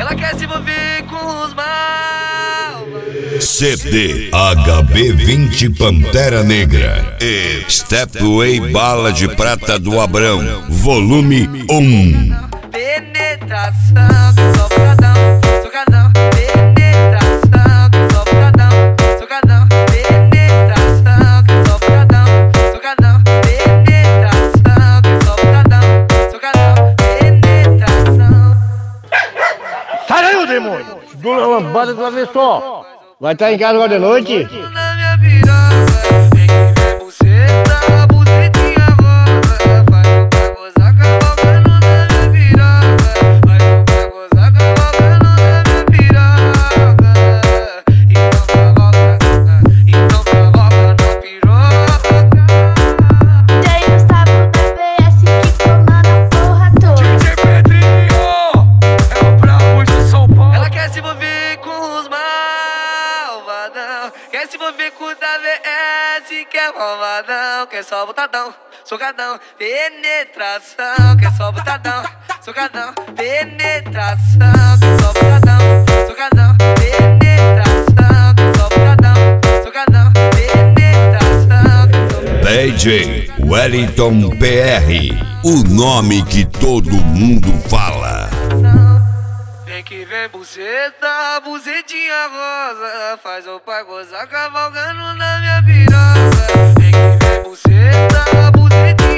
Ela quer se envolver com os mal. CD HB20 Pantera Negra e Stepway Bala de Prata do Abrão, volume 1. Penetração, que socadão, socadão. Penetração, que socadão, socadão. Penetração, que socadão, socadão. Penetração, que socadão, socadão. Penetração. Sai daí, ô demônio! Dura lambada de uma vez só! Vai estar em casa agora de noite? Na minha piroca, vem que vem buceta, bucetinha rosa. Faz o pra gozar, cavalgando na minha piroca. Faz o pra gozar, cavalgando na minha piroca. Então cavalga na piroca. DJ Gustavo BBS que comanda a porra toda. DJ Pedrinho, é o brabo de São Paulo. Ela quer se envolver com os malvadão, quer se envolver com o WS, que é malvadão, quer só botadão, socadão, penetração, quer só botadão, socadão, penetração, quer só botadão, socadão, penetração, quer só botadão, socadão, penetração, quer só botadão. DJ Wellington PR, o nome que todo mundo fala. Vem que vem buceta, bucetinha rosa. Faz o pai gozar, cavalgando na minha piroca. Vem que vem buceta, bucetinha